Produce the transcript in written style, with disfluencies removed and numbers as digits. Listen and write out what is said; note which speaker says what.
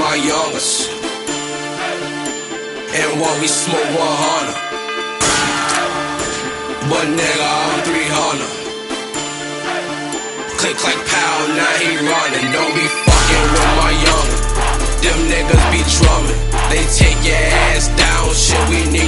Speaker 1: my youngest. And what we smoke 100. But nigga, I'm 300. Click, clack, pow, now he running. Don't be fucking with my youngest. Them niggas be drumming. They take your ass down, shit, we need